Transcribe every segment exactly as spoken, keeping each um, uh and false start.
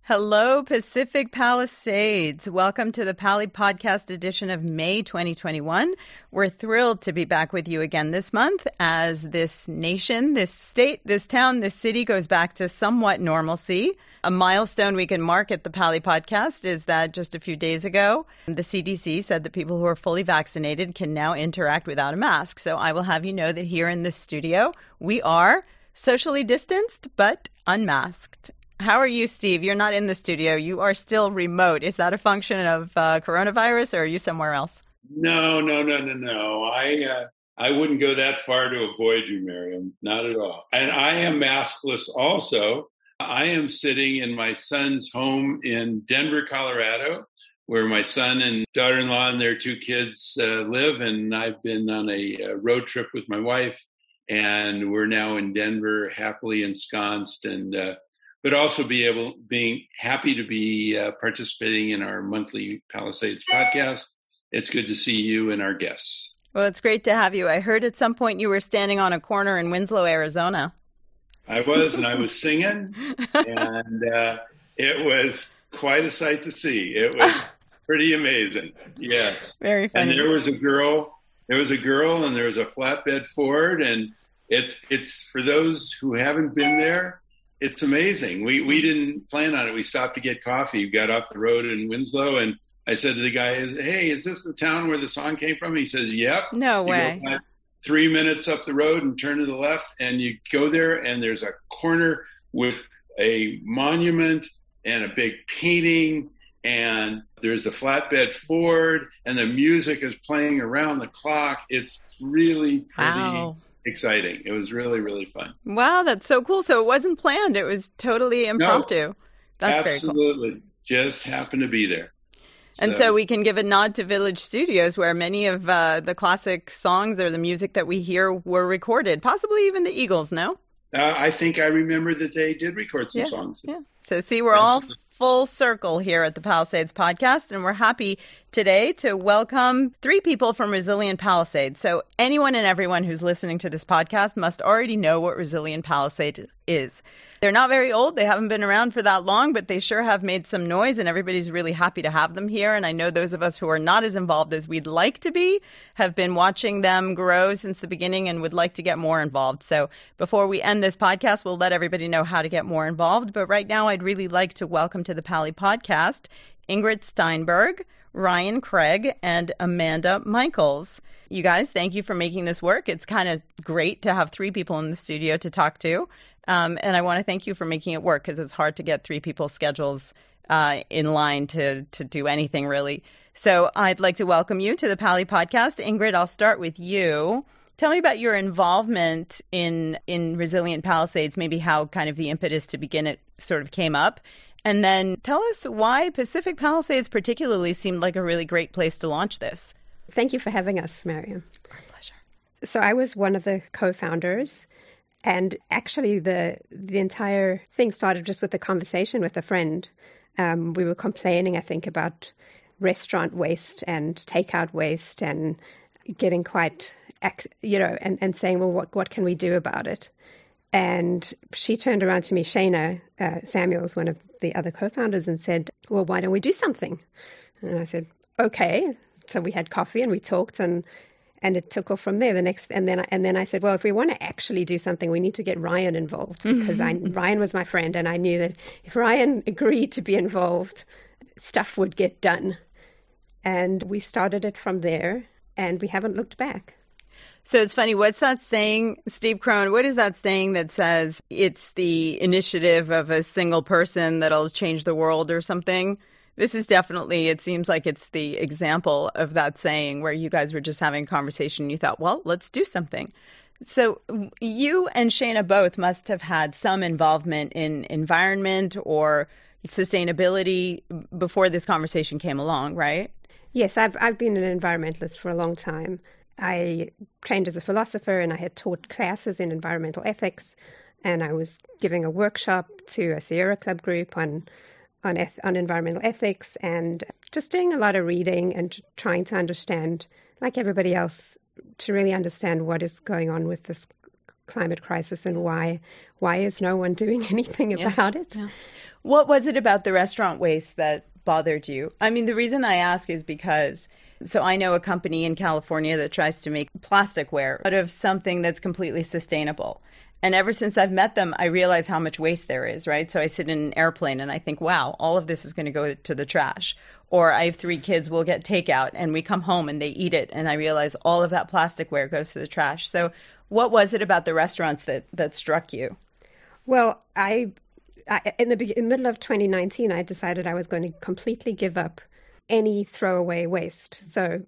Hello, Pacific Palisades. Welcome to the Pali Podcast edition of May twenty twenty-one. We're thrilled to be back with you again this month as this nation, this state, this town, this city goes back to somewhat normalcy. A milestone we can mark at the Pali Podcast is that just a few days ago, the C D C said that people who are fully vaccinated can now interact without a mask. So I will have you know that here in this studio, we are socially distanced but unmasked. How are you, Steve? You're not in the studio. You are still remote. Is that a function of uh, coronavirus, or are you somewhere else? No, no, no, no, no. I uh, I wouldn't go that far to avoid you, Miriam. Not at all. And I am maskless also. I am sitting in my son's home in Denver, Colorado, where my son and daughter-in-law and their two kids uh, live. And I've been on a, a road trip with my wife, and we're now in Denver, happily ensconced, and uh, but also be able, being happy to be uh, participating in our monthly Palisades podcast. It's good to see you and our guests. Well, it's great to have you. I heard at some point you were standing on a corner in Winslow, Arizona. I was, and I was singing, and uh, it was quite a sight to see. It was pretty amazing. Yes. Very funny. And there was a girl, there was a girl, and there was a flatbed Ford, and it's it's for those who haven't been there. It's amazing. We we didn't plan on it. We stopped to get coffee. We got off the road in Winslow, and I said to the guy, "Hey, is this the town where the song came from?" He said, "Yep." No way. You go back three minutes up the road and turn to the left, and you go there, and there's a corner with a monument and a big painting, and there's the flatbed Ford, and the music is playing around the clock. It's really pretty. Wow. Exciting. It was really, really fun. Wow, that's so cool. So it wasn't planned. It was totally impromptu. No, that's absolutely. Very cool. Just happened to be there. And so. so we can give a nod to Village Studios, where many of uh, the classic songs or the music that we hear were recorded, possibly even the Eagles, no? Uh, I think I remember that they did record some yeah, songs. Yeah. So see, we're all full circle here at the Palisades Podcast, and we're happy today to welcome three people from Resilient Palisades. So anyone and everyone who's listening to this podcast must already know what Resilient Palisades is. They're not very old. They haven't been around for that long, but they sure have made some noise, and everybody's really happy to have them here. And I know those of us who are not as involved as we'd like to be have been watching them grow since the beginning and would like to get more involved. So before we end this podcast, we'll let everybody know how to get more involved. But right now, I'd really like to welcome to the Pali Podcast Ingrid Steinberg, Ryan Craig, and Amanda Michaels. You guys, thank you for making this work. It's kind of great to have three people in the studio to talk to. Um, and I want to thank you for making it work, because it's hard to get three people's schedules uh, in line to, to do anything, really. So I'd like to welcome you to the Pali Podcast. Ingrid, I'll start with you. Tell me about your involvement in, in Resilient Palisades, maybe how kind of the impetus to begin it sort of came up. And then tell us why Pacific Palisades particularly seemed like a really great place to launch this. Thank you for having us, Miriam. Our pleasure. So I was one of the co-founders. And actually, the the entire thing started just with a conversation with a friend. Um, we were complaining, I think, about restaurant waste and takeout waste, and getting quite, you know, and, and saying, well, what, what can we do about it? And she turned around to me, Shana uh, Samuels, one of the other co-founders, and said, well, why don't we do something? And I said, okay. So we had coffee and we talked, and And it took off from there. The next, and then, and then I said, well, if we want to actually do something, we need to get Ryan involved, because I, Ryan was my friend, and I knew that if Ryan agreed to be involved, stuff would get done. And we started it from there, and we haven't looked back. So it's funny. What's that saying, Steve Crone? What is that saying that says it's the initiative of a single person that'll change the world or something? This is definitely, it seems like it's the example of that saying, where you guys were just having a conversation and you thought, well, let's do something. So you and Shana both must have had some involvement in environment or sustainability before this conversation came along, right? Yes, I've I've been an environmentalist for a long time. I trained as a philosopher, and I had taught classes in environmental ethics, and I was giving a workshop to a Sierra Club group on on, eth- on environmental ethics, and just doing a lot of reading and trying to understand, like everybody else, to really understand what is going on with this climate crisis and why why is no one doing anything Yeah. about it? Yeah. What was it about the restaurant waste that bothered you? I mean, the reason I ask is because, so I know a company in California that tries to make plasticware out of something that's completely sustainable. And ever since I've met them, I realize how much waste there is, right? So I sit in an airplane and I think, wow, all of this is going to go to the trash. Or I have three kids, we'll get takeout and we come home and they eat it. And I realize all of that plasticware goes to the trash. So what was it about the restaurants that, that struck you? Well, I, I in the be- in the middle of twenty nineteen, I decided I was going to completely give up any throwaway waste. So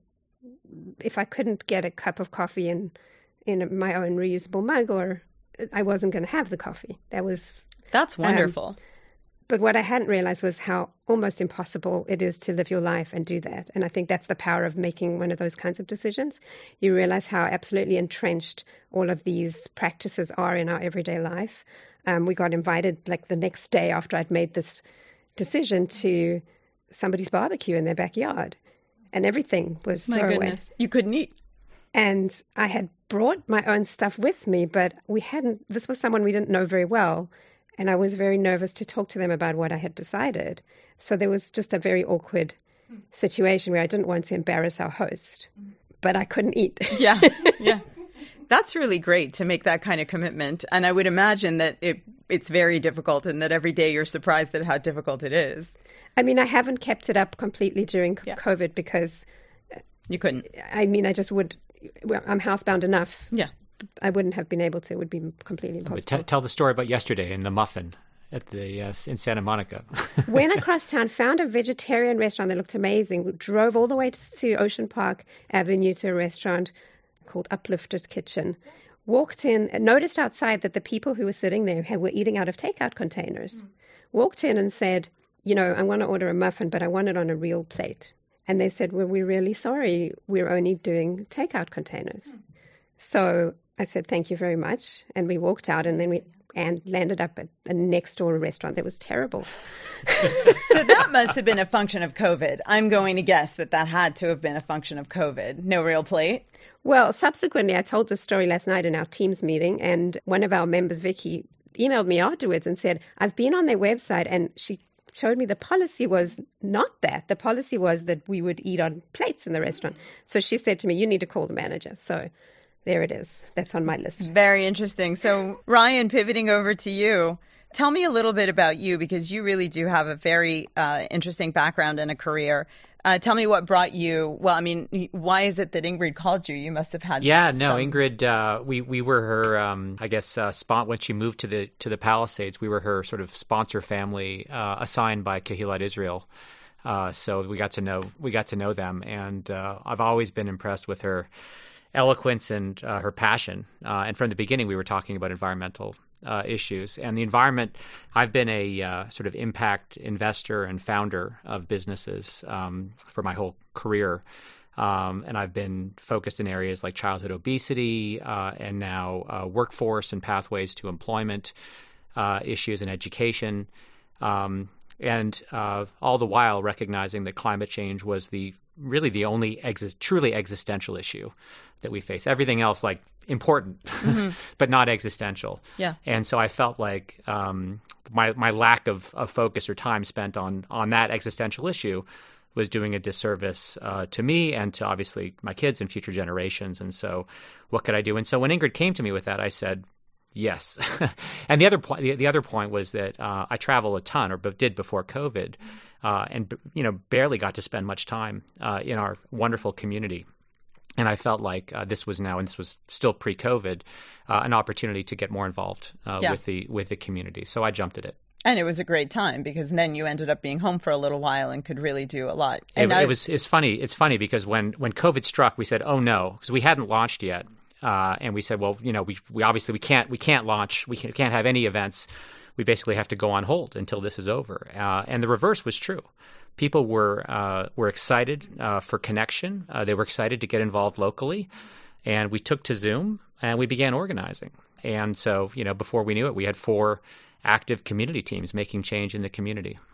if I couldn't get a cup of coffee in, in my own reusable mug, or I wasn't going to have the coffee. That was That's wonderful. Um, but what I hadn't realized was how almost impossible it is to live your life and do that. And I think that's the power of making one of those kinds of decisions. You realize how absolutely entrenched all of these practices are in our everyday life. Um, we got invited like the next day after I'd made this decision to somebody's barbecue in their backyard, and everything was My throwaway. goodness, you couldn't eat. And I had brought my own stuff with me, but we hadn't, this was someone we didn't know very well. And I was very nervous to talk to them about what I had decided. So there was just a very awkward situation where I didn't want to embarrass our host, but I couldn't eat. Yeah, yeah. That's really great to make that kind of commitment. And I would imagine that it it's very difficult and that every day you're surprised at how difficult it is. I mean, I haven't kept it up completely during Yeah. COVID because, You couldn't. I mean, I just would, well, I'm housebound enough. Yeah. I wouldn't have been able to. It would be completely But impossible. t- tell the story about yesterday in the muffin at the uh, in Santa Monica. Went across town, found a vegetarian restaurant that looked amazing, drove all the way to Ocean Park Avenue to a restaurant called Uplifters Kitchen, walked in, and noticed outside that the people who were sitting there had, were eating out of takeout containers. Mm. Walked in and said, you know, I want to order a muffin, but I want it on a real plate. And they said, well, we're really sorry. We're only doing takeout containers. Mm. So I said, thank you very much. And we walked out and then we and landed up at a next door restaurant that was terrible. So that must have been a function of COVID. I'm going to guess that that had to have been a function of COVID. No real plate? Well, subsequently, I told this story last night in our Teams meeting, and one of our members, Vicky, emailed me afterwards and said, I've been on their website, and she showed me the policy was not that. The policy was that we would eat on plates in the restaurant. So she said to me, you need to call the manager. So there it is. That's on my list. Very interesting. So Ryan, pivoting over to you, tell me a little bit about you, because you really do have a very uh, interesting background and a career. Uh, tell me what brought you, well, I mean, why is it that Ingrid called you? You must have had Yeah, some... no, Ingrid, uh, we, we were her, um, I guess, uh, spon- when she moved to the to the Palisades, we were her sort of sponsor family uh, assigned by Kehillat Israel. Uh, so we got to know we got to know them, and uh, I've always been impressed with her eloquence and uh, her passion. Uh, and from the beginning, we were talking about environmental uh, issues. And the environment, I've been a uh, sort of impact investor and founder of businesses um, for my whole career. Um, and I've been focused in areas like childhood obesity uh, and now uh, workforce and pathways to employment uh, issues in education. Um, and uh, all the while recognizing that climate change was the really the only exi- truly existential issue that we face. Everything else, like, important, mm-hmm. but not existential. Yeah. And so I felt like um, my my lack of, of focus or time spent on on that existential issue was doing a disservice uh, to me and to obviously my kids and future generations. And so what could I do? And so when Ingrid came to me with that, I said, yes. And the other point, the, the other point was that uh, I travel a ton, or b- did before COVID, uh, and you know barely got to spend much time uh, in our wonderful community. And I felt like uh, this was now, and this was still pre-COVID, uh, an opportunity to get more involved uh, yeah. with the with the community. So I jumped at it. And it was a great time, because then you ended up being home for a little while and could really do a lot. It, And I, it was it's funny. It's funny because when when COVID struck, we said, oh no, because we hadn't launched yet. Uh, and we said, well, you know, we we obviously we can't we can't launch, we can't, can't have any events. We basically have to go on hold until this is over. Uh, and the reverse was true. People were uh, were excited uh, for connection. Uh, they were excited to get involved locally, and we took to Zoom and we began organizing. And so, you know, before we knew it, we had four active community teams making change in the community.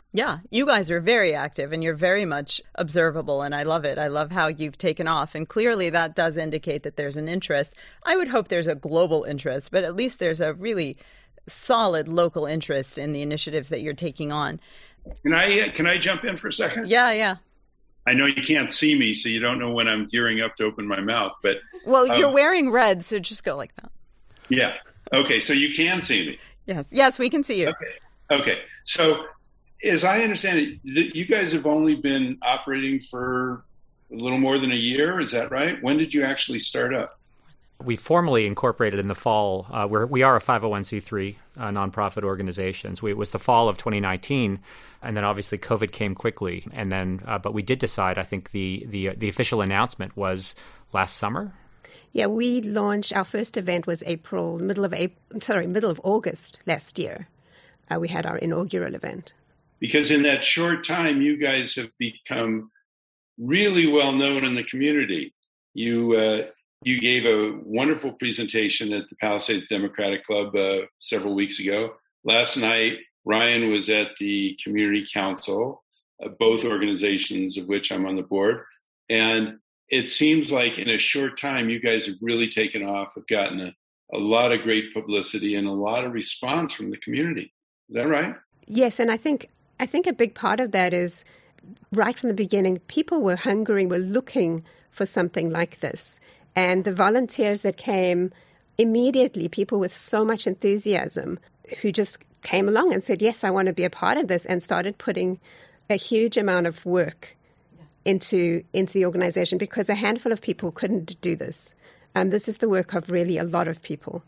Yeah, you guys are very active and you're very much observable, and I love it. I love how you've taken off, and clearly that does indicate that there's an interest. I would hope there's a global interest, but at least there's a really solid local interest in the initiatives that you're taking on. Can I can I jump in for a second? Yeah, yeah. I know you can't see me, so you don't know when I'm gearing up to open my mouth, but well, um, you're wearing red, so just go like that. Yeah. Okay, so you can see me. Yes, yes, we can see you. Okay. Okay. So, as I understand it, you guys have only been operating for a little more than a year. Is that right? When did you actually start up? We formally incorporated in the fall. Uh, we're, we are a five oh one c three uh, nonprofit organization. So it was the fall of twenty nineteen, and then obviously COVID came quickly. And then, uh, but we did decide. I think the the the official announcement was last summer. Yeah, we launched, our first event was April, middle of April, sorry, middle of August last year. Uh, we had our inaugural event. Because in that short time, you guys have become really well known in the community. You uh, you gave a wonderful presentation at the Palisades Democratic Club uh, several weeks ago. Last night, Ryan was at the Community Council, uh, both organizations of which I'm on the board. And it seems like in a short time, you guys have really taken off, have gotten a, a lot of great publicity and a lot of response from the community. Is that right? Yes, and I think I think a big part of that is right from the beginning, people were hungry, were looking for something like this. And the volunteers that came immediately, people with so much enthusiasm who just came along and said, yes, I want to be a part of this, and started putting a huge amount of work into into the organization, because a handful of people couldn't do this. Um, this is the work of really a lot of people.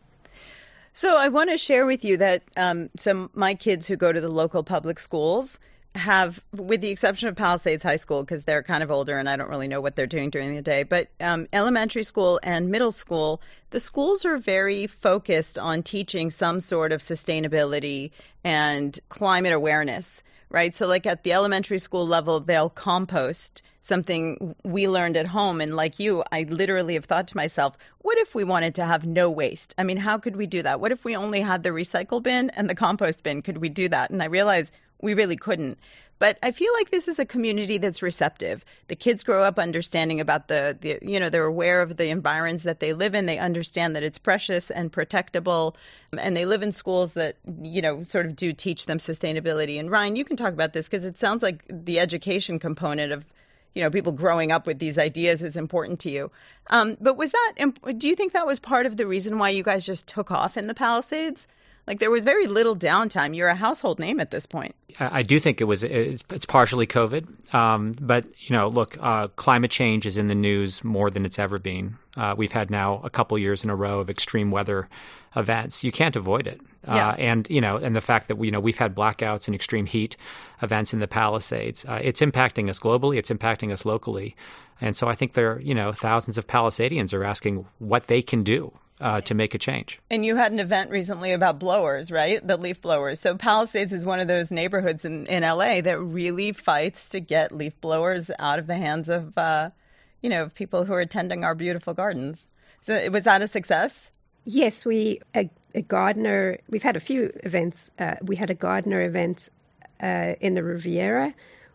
So I want to share with you that um, some my kids who go to the local public schools have, with the exception of Palisades High School, because they're kind of older and I don't really know what they're doing during the day, but um, elementary school and middle school, the schools are very focused on teaching some sort of sustainability and climate awareness, right? So like at the elementary school level, they'll compost, something we learned at home. And like you, I literally have thought to myself, what if we wanted to have no waste? I mean, how could we do that? What if we only had the recycle bin and the compost bin? Could we do that? And I realized we really couldn't. But I feel like this is a community that's receptive. The kids grow up understanding about the, the, you know, they're aware of the environs that they live in. They understand that it's precious and protectable. And they live in schools that, you know, sort of do teach them sustainability. And Ryan, you can talk about this because it sounds like the education component of, you know, people growing up with these ideas is important to you. Um, but was that, do you think that was part of the reason why you guys just took off in the Palisades? Like there was very little downtime. You're a household name at this point. I do think it was it's, it's partially COVID, um, but you know, look, uh, climate change is in the news more than it's ever been. Uh, we've had now a couple years in a row of extreme weather events. You can't avoid it, yeah. uh, and you know, and the fact that we, you know we've had blackouts and extreme heat events in the Palisades. Uh, it's impacting us globally. It's impacting us locally, and so I think there, you know, thousands of Palisadians are asking what they can do Uh, to make a change. And you had an event recently about blowers, right? The leaf blowers. So Palisades is one of those neighborhoods in, in L A that really fights to get leaf blowers out of the hands of, uh, you know, people who are tending our beautiful gardens. So was that a success? Yes, we a, a gardener. We've had a few events. Uh, we had a gardener event uh, in the Riviera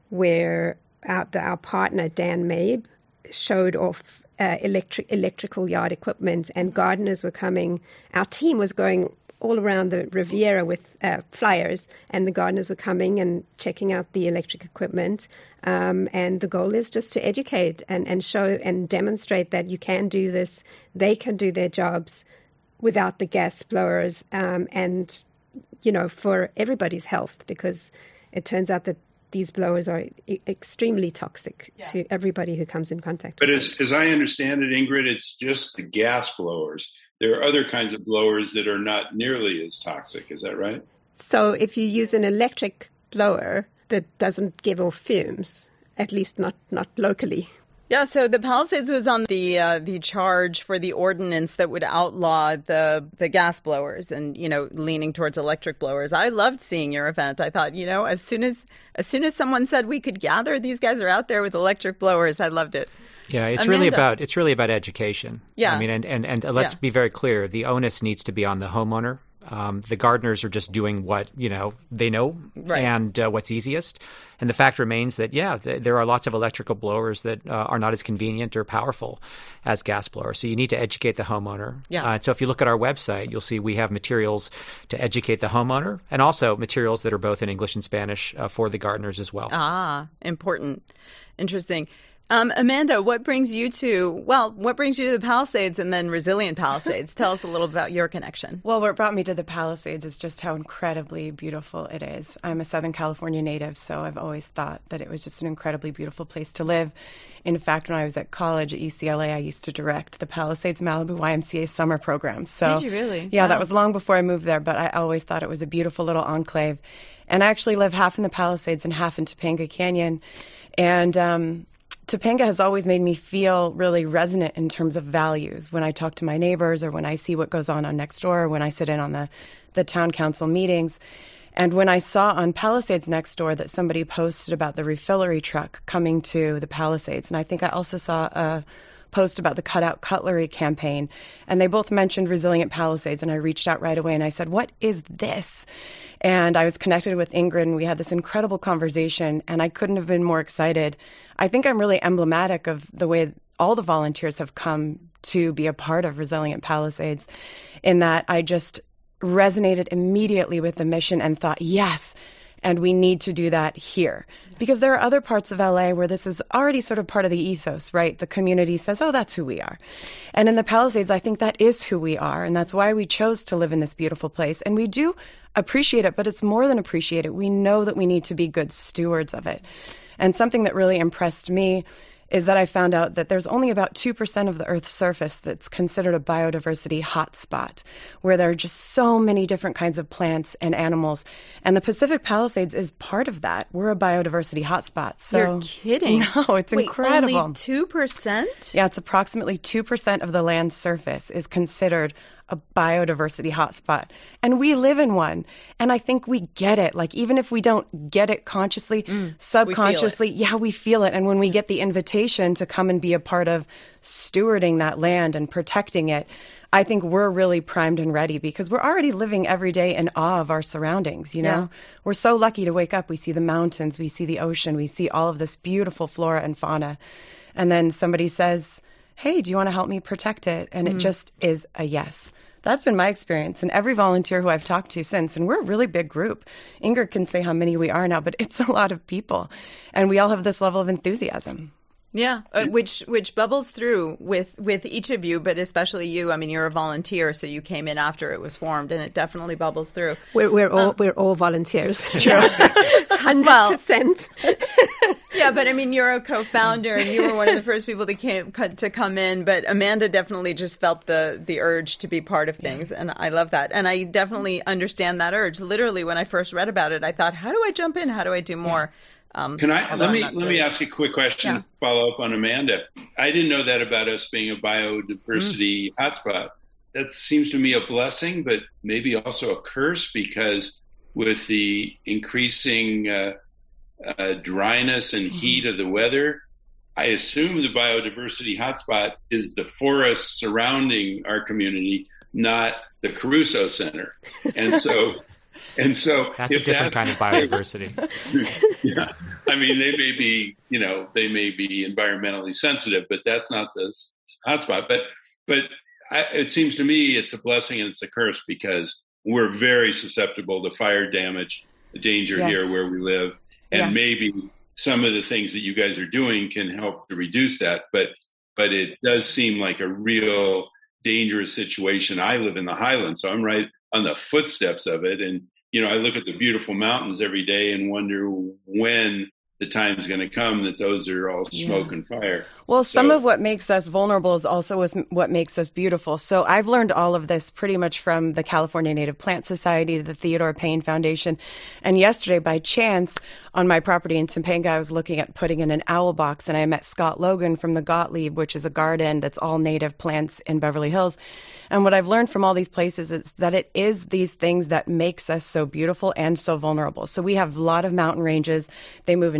where our, our partner Dan Mabe showed off Uh, electric electrical yard equipment, and gardeners were coming. Our team was going all around the Riviera with uh, flyers, and the gardeners were coming and checking out the electric equipment. Um, and the goal is just to educate and, and show and demonstrate that you can do this. They can do their jobs without the gas blowers, um, and, you know, for everybody's health, because it turns out that these blowers are e- extremely toxic yeah. to everybody who comes in contact but with as, as I understand it, Ingrid, it's just the gas blowers. There are other kinds of blowers that are not nearly as toxic. Is that right? So if you use an electric blower that doesn't give off fumes, at least not, not locally. Yeah, so the Palisades was on the uh, the charge for the ordinance that would outlaw the the gas blowers and, you know, leaning towards electric blowers. I loved seeing your event. I thought, you know, as soon as as soon as someone said we could gather, these guys are out there with electric blowers. I loved it. Yeah, it's Amanda. really about it's really about education. Yeah. I mean, and and, and let's yeah. be very clear. The onus needs to be on the homeowner Um, the gardeners are just doing what, you know, they know Right. and uh, what's easiest. And the fact remains that, yeah, th- there are lots of electrical blowers that uh, are not as convenient or powerful as gas blowers. So you need to educate the homeowner. Yeah. Uh, and so if you look at our website, you'll see we have materials to educate the homeowner and also materials that are both in English and Spanish uh, for the gardeners as well. Ah, important. Interesting. Um, Amanda, what brings you to, well, what brings you to the Palisades and then Resilient Palisades? Tell us a little about your connection. Well, what brought me to the Palisades is just how incredibly beautiful it is. I'm a Southern California native, so I've always thought that it was just an incredibly beautiful place to live. In fact, when I was at college at U C L A, I used to direct the Palisades Malibu Y M C A summer program. So, Did you really? Yeah, Wow. that was long before I moved there, but I always thought it was a beautiful little enclave. And I actually live half in the Palisades and half in Topanga Canyon. And um, Topanga has always made me feel really resonant in terms of values when I talk to my neighbors or when I see what goes on on next door or when I sit in on the, the town council meetings. And when I saw on Palisades next door that somebody posted about the refillery truck coming to the Palisades, and I think I also saw a post about the Cutout Cutlery campaign, and they both mentioned Resilient Palisades, and I reached out right away and I said, what is this? And I was connected with Ingrid, and we had this incredible conversation, and I couldn't have been more excited. I think I'm really emblematic of the way all the volunteers have come to be a part of Resilient Palisades, in that I just resonated immediately with the mission and thought, yes, and we need to do that here. Because there are other parts of L A where this is already sort of part of the ethos, right? The community says, oh, that's who we are. And in the Palisades, I think that is who we are, and that's why we chose to live in this beautiful place. And we do appreciate it, but it's more than appreciate it. We know that we need to be good stewards of it. And something that really impressed me is that I found out that there's only about two percent of the Earth's surface that's considered a biodiversity hotspot, where there are just so many different kinds of plants and animals. And the Pacific Palisades is part of that. We're a biodiversity hotspot. So, You're kidding. No, it's Wait, incredible. Only two percent? Yeah, it's approximately two percent of the land's surface is considered a biodiversity hotspot. And we live in one. And I think we get it. Like, even if we don't get it consciously, Mm, subconsciously, yeah, we feel it. And when we get the invitation to come and be a part of stewarding that land and protecting it, I think we're really primed and ready because we're already living every day in awe of our surroundings, you know? Yeah. We're so lucky to wake up. We see the mountains, we see the ocean, we see all of this beautiful flora and fauna. And then somebody says, hey, do you want to help me protect it? And it just is a yes. That's been my experience. And every volunteer who I've talked to since, and we're a really big group. Ingrid can say how many we are now, but it's a lot of people. And we all have this level of enthusiasm. Yeah, uh, which which bubbles through with, with each of you, but especially you. I mean, you're a volunteer, so you came in after it was formed, and it definitely bubbles through. We're, we're all Um, we're all volunteers. True. Hundred Well, percent. Yeah, but I mean, you're a co-founder, and you were one of the first people that came to come in. But Amanda definitely just felt the the urge to be part of things, and I love that. And I definitely understand that urge. Literally, when I first read about it, I thought, how do I jump in? How do I do more? Um, Can I although let I'm me not let really- me ask you a quick question Yeah. to follow up on Amanda? I didn't know that about us being a biodiversity hotspot. That seems to me a blessing, but maybe also a curse because with the increasing uh, uh, dryness and heat of the weather, I assume the biodiversity hotspot is the forest surrounding our community, not the Caruso Center. And so. And so That's a if different that, kind of biodiversity. yeah, I mean, they may be, you know, they may be environmentally sensitive, but that's not the hotspot. But, but I, it seems to me it's a blessing and it's a curse because we're very susceptible to fire damage, danger Yes. here where we live, and Yes. maybe some of the things that you guys are doing can help to reduce that. But, but it does seem like a real dangerous situation. I live in the Highlands, so I'm right on the footsteps of it, and you know, I look at the beautiful mountains every day and wonder when the time's going to come that those are all smoke Yeah. and fire. Well, some So- of what makes us vulnerable is also was- what makes us beautiful. So I've learned all of this pretty much from the California Native Plant Society, the Theodore Payne Foundation. And yesterday, by chance, on my property in Topanga, I was looking at putting in an owl box, and I met Scott Logan from the Gottlieb, which is a garden that's all native plants in Beverly Hills. And what I've learned from all these places is that it is these things that makes us so beautiful and so vulnerable. So we have a lot of mountain ranges. They move in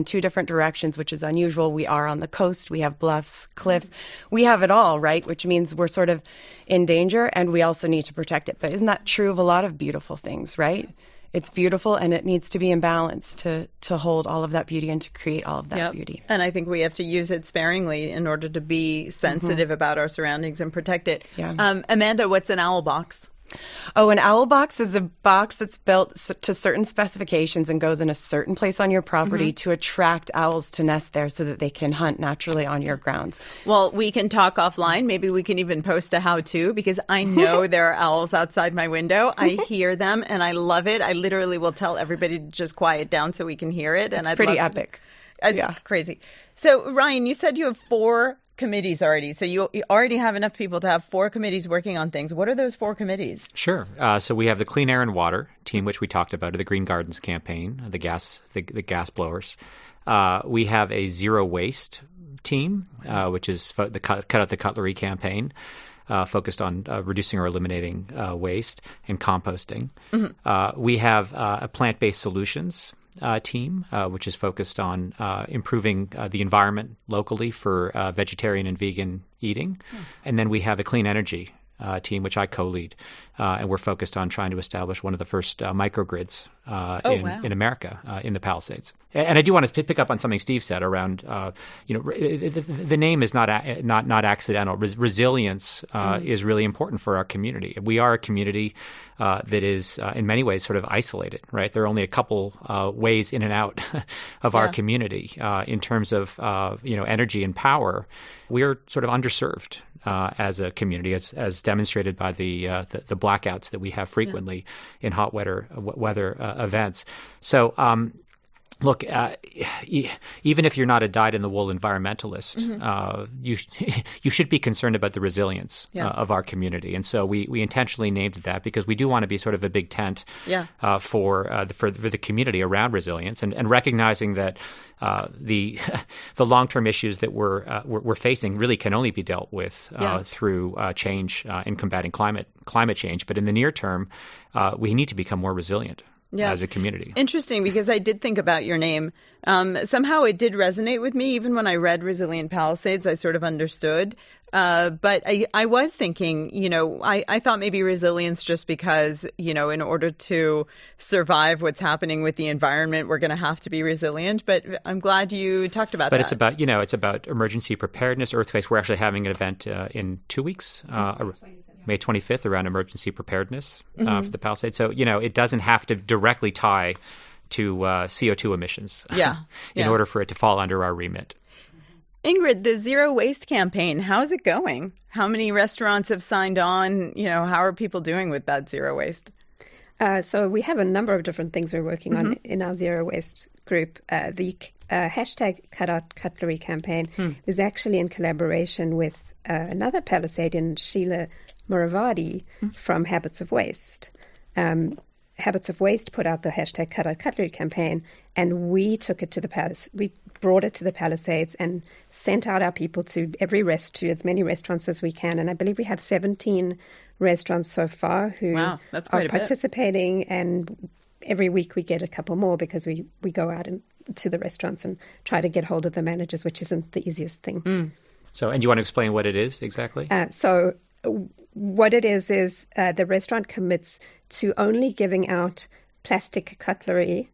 two different directions, which is unusual. We are on the coast. We have bluffs, cliffs. We have it all, right? Which means we're sort of in danger, and we also need to protect it. But isn't that true of a lot of beautiful things, right? It's beautiful, and it needs to be in balance to, to hold all of that beauty and to create all of that yep. beauty. And I think we have to use it sparingly in order to be sensitive mm-hmm. about our surroundings and protect it. Yeah. Um, Amanda, what's an owl box? Oh, an owl box is a box that's built to certain specifications and goes in a certain place on your property mm-hmm. to attract owls to nest there so that they can hunt naturally on your grounds. Well, we can talk offline. Maybe we can even post a how-to, because I know there are owls outside my window. I hear them and I love it. I literally will tell everybody to just quiet down so we can hear it. And it's I'd pretty love epic. To, it's yeah. crazy. So, Ryan, you said you have four committees already. So you, you already have enough people to have four committees working on things. What are those four committees? Sure. Uh, so we have the Clean Air and Water team, which we talked about, the Green Gardens campaign, the gas, the, the gas blowers. Uh, we have a Zero Waste team, uh, which is fo- the cut, cut Out the Cutlery campaign, uh, focused on uh, reducing or eliminating uh, waste and composting. Mm-hmm. Uh, we have uh, a Plant-Based Solutions Uh, team, uh, which is focused on uh, improving uh, the environment locally for uh, vegetarian and vegan eating. Hmm. And then we have a Clean Energy uh, team, which I co-lead, uh, and we're focused on trying to establish one of the first uh, microgrids uh, oh, in, wow. in America, uh, in the Palisades. And I do want to pick up on something Steve said around, uh, you know, the, the name is not not not accidental. Res- resilience uh, mm. is really important for our community. We are a community uh, that is, uh, in many ways, sort of isolated, right? There are only a couple uh, ways in and out of yeah. our community uh, in terms of, uh, you know, energy and power. We're sort of underserved uh, as a community, as, as demonstrated by the, uh, the the blackouts that we have frequently yeah. in hot weather uh, weather uh, events. So. Um, Look, uh, e- even if you're not a dyed-in-the-wool environmentalist, mm-hmm. uh, you sh- you should be concerned about the resilience yeah. uh, of our community. And so we, we intentionally named it that because we do want to be sort of a big tent yeah. uh, for, uh, the, for for the community around resilience, and, and recognizing that uh, the the long-term issues that we're, uh, we're we're facing really can only be dealt with uh, yeah. through uh, change uh, in combating climate climate change. But in the near term, uh, we need to become more resilient. Yeah. As a community. Interesting, because I did think about your name. Um, somehow it did resonate with me. Even when I read Resilient Palisades, I sort of understood. Uh, but I, I was thinking, you know, I, I thought maybe resilience just because, you know, in order to survive what's happening with the environment, we're going to have to be resilient. But I'm glad you talked about but that. But it's about, you know, it's about emergency preparedness, earthquakes. We're actually having an event uh, in two weeks. Uh, May twenty-fifth around emergency preparedness uh, mm-hmm. for the Palisades. So, you know, it doesn't have to directly tie to uh, C O two emissions yeah. in yeah. order for it to fall under our remit. Ingrid, the Zero Waste campaign, how's it going? How many restaurants have signed on? You know, how are people doing with that Zero Waste? Uh, so we have a number of different things we're working mm-hmm. on in our Zero Waste group. Uh, the uh, hashtag Cut Out Cutlery campaign hmm. is actually in collaboration with uh, another Palisadian, Sheila Muravadi, mm-hmm. from Habits of Waste. Um, Habits of Waste put out the hashtag Cut Out Cutlery campaign, and we took it to the Palace. We brought it to the Palisades and sent out our people to every rest, to as many restaurants as we can. And I believe we have seventeen restaurants so far who wow, that's quite are a bit. participating, and every week we get a couple more because we, we go out and, to the restaurants and try to get hold of the managers, which isn't the easiest thing. Mm. So, and you want to explain what it is exactly? Uh, so what it is is uh, the restaurant commits to only giving out plastic cutlery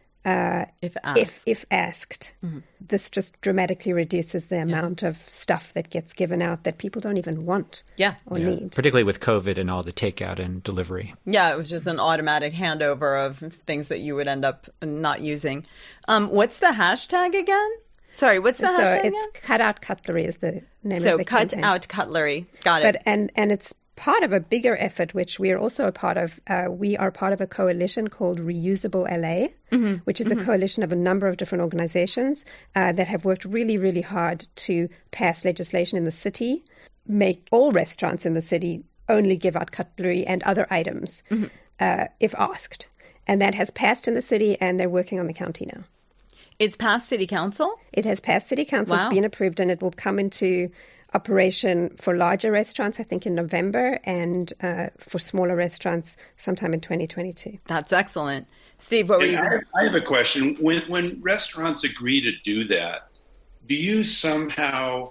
uh, if asked. If, if asked. Mm-hmm. This just dramatically reduces the amount yeah. of stuff that gets given out that people don't even want yeah. or yeah. need. Particularly with COVID and all the takeout and delivery. Yeah, it was just an automatic handover of things that you would end up not using. Um, what's the hashtag again? Sorry, what's the so hashtag it's again? Cut Out Cutlery is the name so of the Cut campaign. Out Cutlery. Got it. But and and it's part of a bigger effort, which we are also a part of. Uh, we are part of a coalition called Reusable L A, mm-hmm. which is mm-hmm. a coalition of a number of different organizations uh, that have worked really, really hard to pass legislation in the city, make all restaurants in the city only give out cutlery and other items mm-hmm. uh, if asked. And that has passed in the city, and they're working on the county now. It's passed city council? It has passed city council. Wow. It's been approved, and it will come into operation for larger restaurants, I think, in November, and uh, for smaller restaurants sometime in twenty twenty-two. That's excellent. Steve, what were And you I, going to I have a question. When, when restaurants agree to do that, do you somehow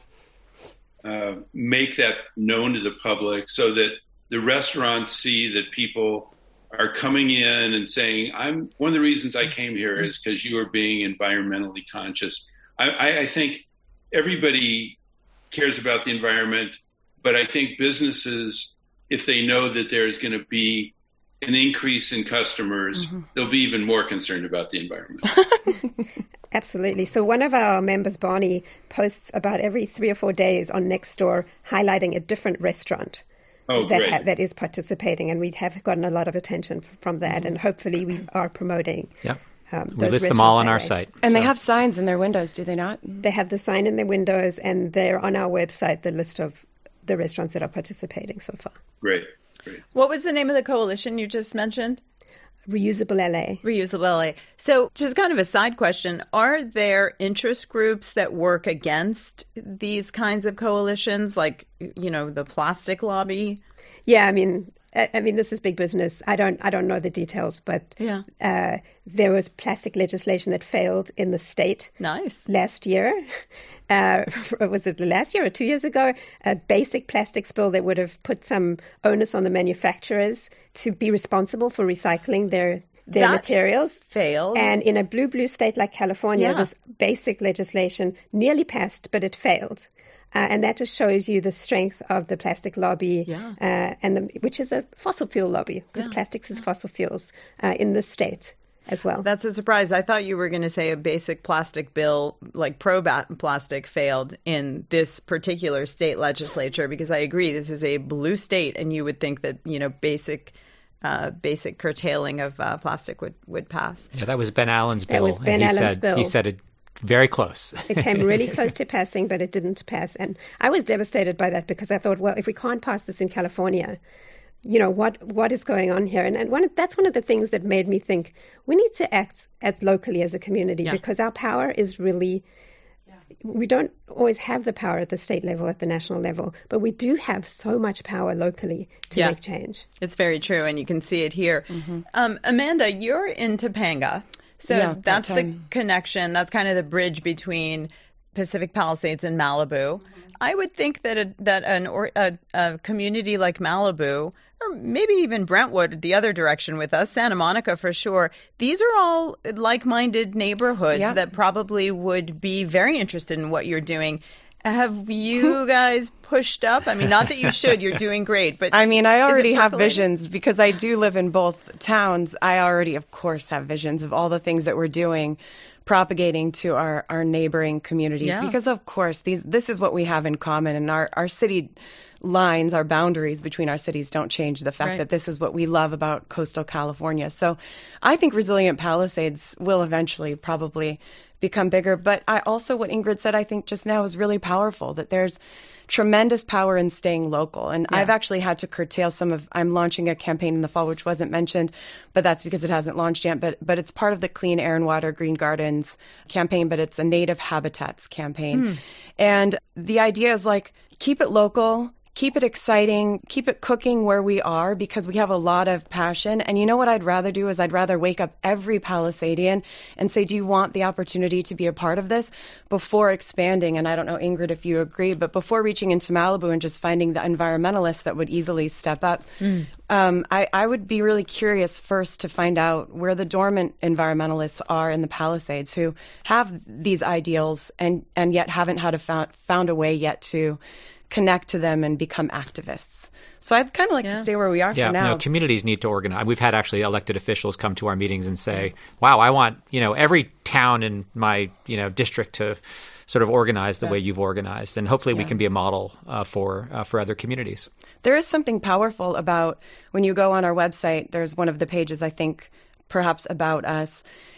uh, make that known to the public so that the restaurants see that people are coming in and saying, I'm one of the reasons I came here is because you are being environmentally conscious. I, I, I think everybody cares about the environment, but I think businesses, if they know that there's going to be an increase in customers, mm-hmm. they'll be even more concerned about the environment. Absolutely. So one of our members, Barney, posts about every three or four days on Nextdoor highlighting a different restaurant. Oh, that great. ha- that is participating, and we have gotten a lot of attention from that, and hopefully we are promoting. Yep. Um, we list them all on our site. And so. They have signs in their windows, do they not? They have the sign in their windows, and they're on our website, the list of the restaurants that are participating so far. Great. Great. What was the name of the coalition you just mentioned? Reusable L A. Reusable L A. So just kind of a side question, are there interest groups that work against these kinds of coalitions, like, you know, the plastic lobby? Yeah, I mean, I, I mean, this is big business. I don't, I don't know the details, but yeah. uh, there was plastic legislation that failed in the state. Nice. Last year. Uh, was it last year or two years ago? A basic plastics bill that would have put some onus on the manufacturers to be responsible for recycling their their that materials. Failed. And in a blue blue state like California, yeah. this basic legislation nearly passed, but it failed. Uh, and that just shows you the strength of the plastic lobby, yeah. uh, and the, which is a fossil fuel lobby, because yeah. plastics is fossil fuels uh, in the state as well. That's a surprise. I thought you were going to say a basic plastic bill, like pro-plastic, failed in this particular state legislature, because I agree, this is a blue state, and you would think that, you know, basic uh, basic curtailing of uh, plastic would, would pass. Yeah, that was Ben Allen's bill. That was Ben and he Allen's said, bill. He said it very close. It came really close to passing, but it didn't pass. And I was devastated by that, because I thought, well, if we can't pass this in California, you know, what what is going on here? And, and one, that's one of the things that made me think we need to act as locally as a community, yeah. because our power is really, yeah. we don't always have the power at the state level, at the national level, but we do have so much power locally to yeah. make change. It's very true, and you can see it here. Mm-hmm. Um, Amanda, you're in Topanga. So yeah, that's that the connection. That's kind of the bridge between Pacific Palisades and Malibu. Mm-hmm. I would think that a, that an or, a, a community like Malibu, or maybe even Brentwood, the other direction with us, Santa Monica for sure, these are all like-minded neighborhoods yeah. that probably would be very interested in what you're doing. Have you guys pushed up? I mean, not that you should, you're doing great, but I mean, I already have percolating? visions, because I do live in both towns. I already, of course, have visions of all the things that we're doing, propagating to our, our neighboring communities, yeah. because, of course, these this is what we have in common, and our, our city lines, our boundaries between our cities don't change the fact right. that this is what we love about coastal California. So I think Resilient Palisades will eventually probably become bigger. But I also, what Ingrid said, I think just now is really powerful, that there's tremendous power in staying local. And yeah. I've actually had to curtail some of, I'm launching a campaign in the fall, which wasn't mentioned, but that's because it hasn't launched yet. But, but it's part of the Clean Air and Water Green Gardens campaign, but it's a native habitats campaign. Mm. And the idea is like, keep it local, keep it exciting, keep it cooking where we are, because we have a lot of passion. And you know what I'd rather do is I'd rather wake up every Palisadian and say, do you want the opportunity to be a part of this, before expanding? And I don't know, Ingrid, if you agree, but before reaching into Malibu and just finding the environmentalists that would easily step up, mm. um, I, I would be really curious first to find out where the dormant environmentalists are in the Palisades, who have these ideals and, and yet haven't had a found, found a way yet to connect to them and become activists. So I'd kind of like yeah. to stay where we are yeah, for now. No, communities need to organize. We've had actually elected officials come to our meetings and say, wow, I want, you know, every town in my, you know, district to sort of organize the yeah. way you've organized. And hopefully yeah. we can be a model uh, for uh, for other communities. There is something powerful about when you go on our website, there's one of the pages, I think, perhaps about us.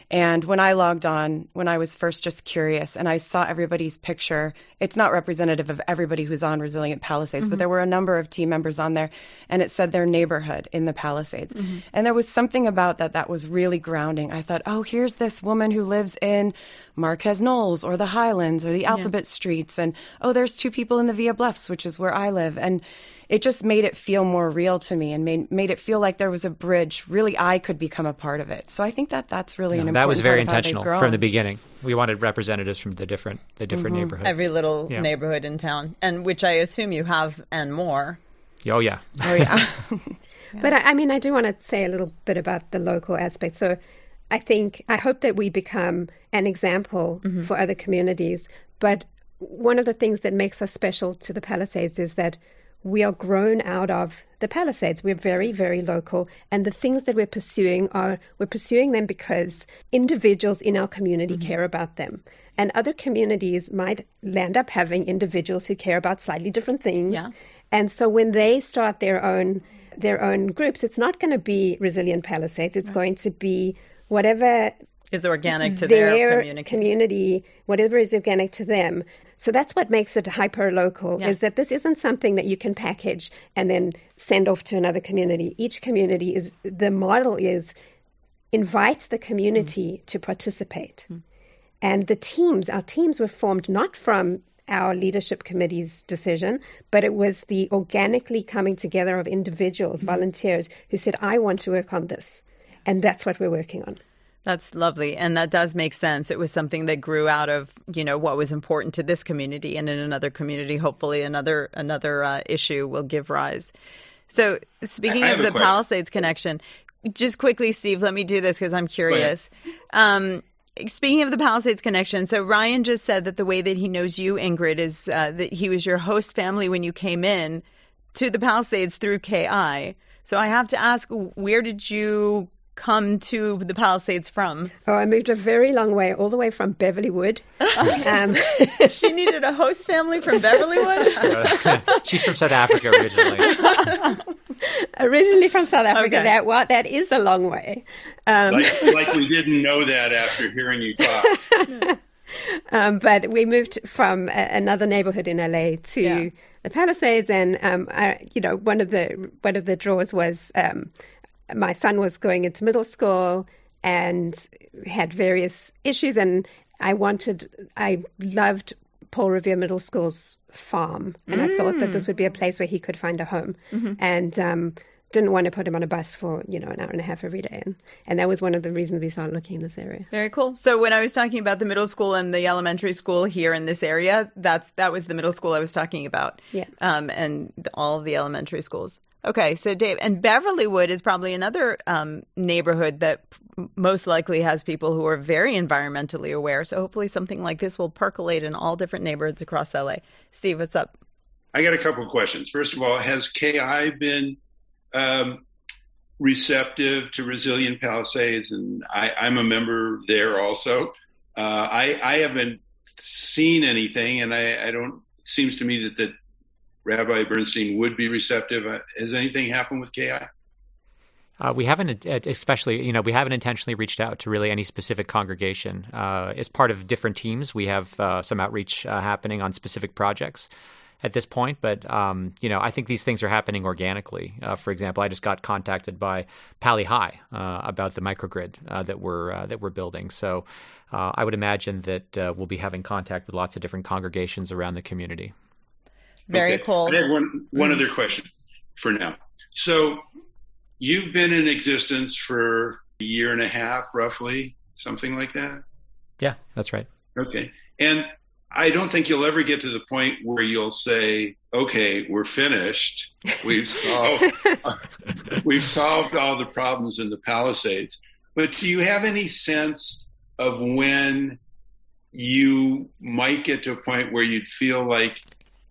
And when I logged on, when I was first just curious and I saw everybody's picture, it's not representative of everybody who's on Resilient Palisades, mm-hmm. but there were a number of team members on there, and it said their neighborhood in the Palisades. Mm-hmm. And there was something about that that was really grounding. I thought, oh, here's this woman who lives in Marquez Knolls or the Highlands or the Alphabet yeah. Streets, and oh, there's two people in the Via Bluffs, which is where I live. And it just made it feel more real to me and made made it feel like there was a bridge. Really, I could become a part of it. So I think that that's really yeah, an important that was very part of how intentional they've grown. From the beginning. We wanted representatives from the different the different Mm-hmm. neighborhoods. Every little yeah. neighborhood in town, and which I assume you have and more. Oh yeah. Oh yeah. yeah. But I, I mean, I do want to say a little bit about the local aspect. So I think I hope that we become an example mm-hmm. for other communities. But one of the things that makes us special to the Palisades is that we are grown out of the Palisades. We're very, very local. And the things that we're pursuing are, we're pursuing them because individuals in our community mm-hmm. care about them. And other communities might land up having individuals who care about slightly different things. Yeah. And so when they start their own their own groups, it's not going to be Resilient Palisades. It's right. going to be whatever is organic to their, their community. community, whatever is organic to them. So that's what makes it hyper-local, yeah. is that this isn't something that you can package and then send off to another community. Each community is, the model is invite the community mm. to participate. Mm. And the teams, our teams were formed not from our leadership committee's decision, but it was the organically coming together of individuals, mm. volunteers, who said, I want to work on this. And that's what we're working on. That's lovely. And that does make sense. It was something that grew out of, you know, what was important to this community, and in another community, hopefully another another uh, issue will give rise. So speaking of the Palisades connection, just quickly, Steve, let me do this because I'm curious. Um, speaking of the Palisades connection, so Ryan just said that the way that he knows you, Ingrid, is uh, that he was your host family when you came in to the Palisades through K I. So I have to ask, where did you come to the Palisades from? Oh, I moved a very long way, all the way from Beverlywood. um, she needed a host family from Beverlywood? She's from South Africa originally. Originally from South Africa. Okay. That well, that is a long way. Um, like, like we didn't know that after hearing you talk. um, but we moved from a, another neighborhood in L A to yeah. the Palisades, and um, I, you know, one of the one of the draws was um, my son was going into middle school and had various issues, and I wanted, I loved Paul Revere Middle School's farm, and mm. I thought that this would be a place where he could find a home, mm-hmm. and um, didn't want to put him on a bus for, you know, an hour and a half every day, and, and that was one of the reasons we started looking in this area. Very cool. So when I was talking about the middle school and the elementary school here in this area, that's that was the middle school I was talking about. Yeah. Um, and the, all of the elementary schools. Okay, so Dave, and Beverlywood is probably another um, neighborhood that p- most likely has people who are very environmentally aware. So hopefully something like this will percolate in all different neighborhoods across L A. Steve, what's up? I got a couple of questions. First of all, has K I been um, receptive to Resilient Palisades? And I, I'm a member there also. Uh, I, I haven't seen anything, and I, I don't. It seems to me that that Rabbi Bernstein would be receptive. Has anything happened with K I? Uh, we haven't, especially, you know, we haven't intentionally reached out to really any specific congregation. Uh, as part of different teams, we have uh, some outreach uh, happening on specific projects at this point. But, um, you know, I think these things are happening organically. Uh, for example, I just got contacted by Pali High uh, about the microgrid uh, that we're uh, that we're building. So uh, I would imagine that uh, we'll be having contact with lots of different congregations around the community. Very okay. cool. I have one, one mm-hmm. other question for now. So you've been in existence for a year and a half, roughly, something like that? Yeah, that's right. Okay. And I don't think you'll ever get to the point where you'll say, okay, we're finished. We've solved, we've solved all the problems in the Palisades. But do you have any sense of when you might get to a point where you'd feel like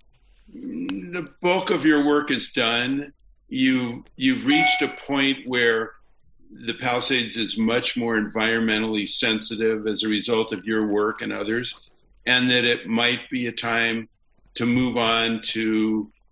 the bulk of your work is done? You, you've reached a point where the Palisades is much more environmentally sensitive as a result of your work and others, and that it might be a time to move on to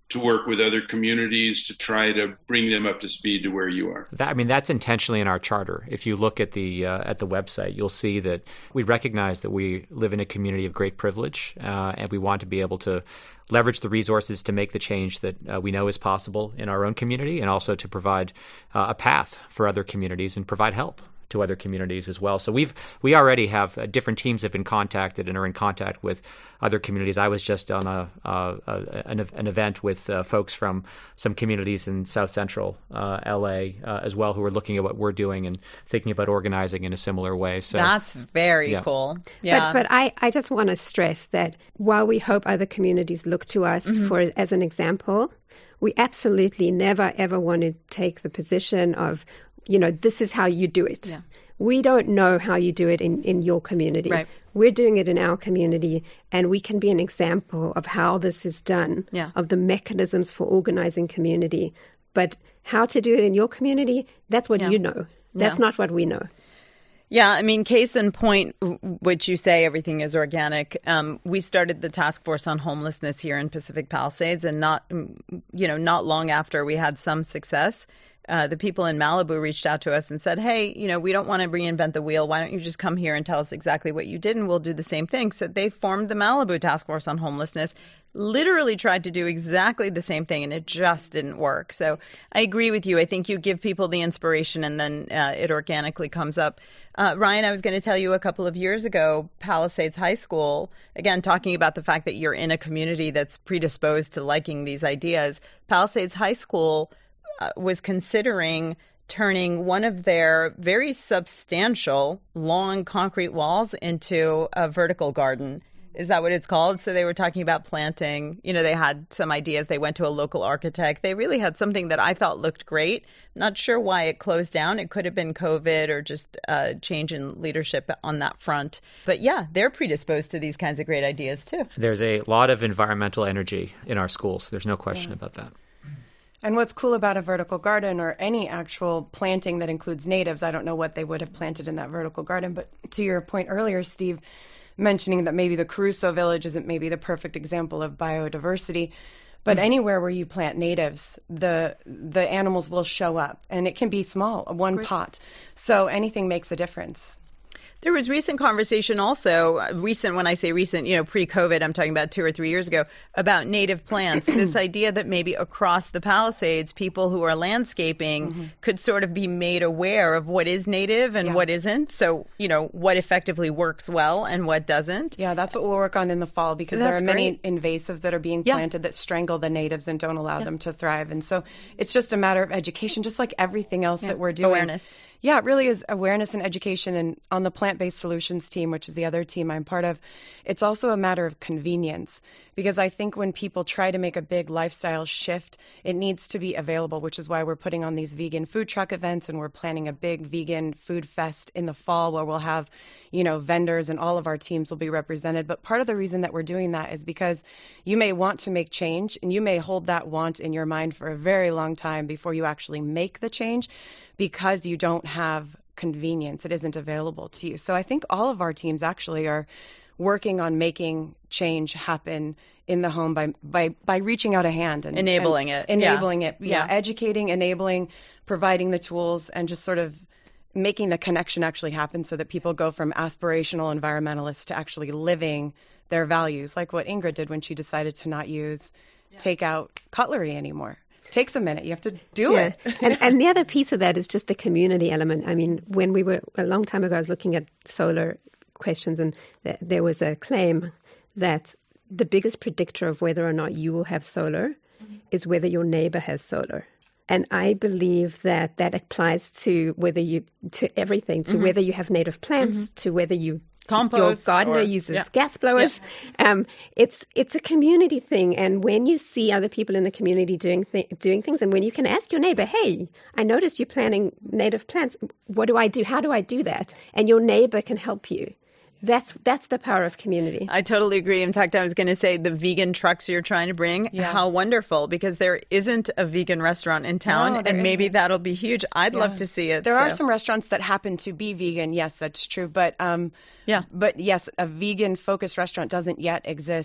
to work with other communities to try to bring them up to speed to where you are. That, I mean, that's intentionally in our charter. If you look at the uh, at the website, you'll see that we recognize that we live in a community of great privilege, uh, and we want to be able to leverage the resources to make the change that uh, we know is possible in our own community, and also to provide uh, a path for other communities and provide help to other communities as well. So we've we already have uh, different teams have been contacted and are in contact with other communities. I was just on a, uh, a an, an event with uh, folks from some communities in South Central uh, L A uh, as well, who are looking at what we're doing and thinking about organizing in a similar way. So that's very yeah. cool. Yeah. But but I, I just want to stress that while we hope other communities look to us mm-hmm. for as an example, we absolutely never ever want to take the position of, you know, this is how you do it. Yeah. We don't know how you do it in, in your community. Right. We're doing it in our community, and we can be an example of how this is done, yeah. of the mechanisms for organizing community. But how to do it in your community, that's what yeah. you know. That's yeah. not what we know. Yeah, I mean, case in point, which you say everything is organic. Um, we started the task force on homelessness here in Pacific Palisades, and not, you know, not long after we had some success, uh, the people in Malibu reached out to us and said, hey, you know, we don't want to reinvent the wheel. Why don't you just come here and tell us exactly what you did, and we'll do the same thing. So they formed the Malibu Task Force on Homelessness, literally tried to do exactly the same thing, and it just didn't work. So I agree with you. I think you give people the inspiration, and then uh, it organically comes up. Uh, Ryan, I was going to tell you a couple of years ago, Palisades High School, again, talking about the fact that you're in a community that's predisposed to liking these ideas, Palisades High School uh, was considering turning one of their very substantial long concrete walls into a vertical garden. Is that what it's called? So they were talking about planting. You know, they had some ideas. They went to a local architect. They really had something that I thought looked great. Not sure why it closed down. It could have been COVID or just a change in leadership on that front. But yeah, they're predisposed to these kinds of great ideas too. There's a lot of environmental energy in our schools. There's no question yeah. about that. And what's cool about a vertical garden, or any actual planting that includes natives, I don't know what they would have planted in that vertical garden, but to your point earlier, Steve, mentioning that maybe the Caruso Village isn't maybe the perfect example of biodiversity, but mm-hmm. anywhere where you plant natives, the the animals will show up, and it can be small, one Great. pot. So anything makes a difference. There was recent conversation also, recent when I say recent, you know, pre-COVID, I'm talking about two or three years ago, about native plants. This idea that maybe across the Palisades, people who are landscaping mm-hmm. could sort of be made aware of what is native and yeah. what isn't. So, you know, what effectively works well and what doesn't. Yeah, that's what we'll work on in the fall, because that's there are many great. invasives that are being yeah. planted that strangle the natives and don't allow yeah. them to thrive. And so it's just a matter of education, just like everything else yeah. that we're doing. Awareness. Yeah, it really is awareness and education. And on the plant-based solutions team, which is the other team I'm part of, it's also a matter of convenience. Because I think when people try to make a big lifestyle shift, it needs to be available, which is why we're putting on these vegan food truck events, and we're planning a big vegan food fest in the fall where we'll have, you know, vendors, and all of our teams will be represented. But part of the reason that we're doing that is because you may want to make change, and you may hold that want in your mind for a very long time before you actually make the change, because you don't have convenience. It isn't available to you. So I think all of our teams actually are working on making change happen in the home by by, by reaching out a hand and enabling and it. Enabling yeah. it. Yeah. yeah. Educating, enabling, providing the tools, and just sort of making the connection actually happen so that people go from aspirational environmentalists to actually living their values, like what Ingrid did when she decided to not use yeah. takeout cutlery anymore. Takes a minute. You have to do yeah. it. and, and the other piece of that is just the community element. I mean, when we were, a long time ago, I was looking at solar questions, and th- there was a claim that the biggest predictor of whether or not you will have solar mm-hmm. is whether your neighbor has solar. And I believe that that applies to whether you, to everything, to mm-hmm. whether you have native plants, mm-hmm. to whether you compost, your gardener or, uses yeah. gas blowers. Yeah. Um, it's it's a community thing, and when you see other people in the community doing th- doing things, and when you can ask your neighbor, "Hey, I noticed you're planting native plants. What do I do? How do I do that?" And your neighbor can help you. That's that's the power of community. I totally agree. In fact, I was going to say the vegan trucks you're trying to bring, yeah. how wonderful, because there isn't a vegan restaurant in town, no, and maybe isn't. that'll be huge. I'd yeah. love to see it. There so. are some restaurants that happen to be vegan. Yes, that's true. But um, yeah. But yes, a vegan focused restaurant doesn't yet exist.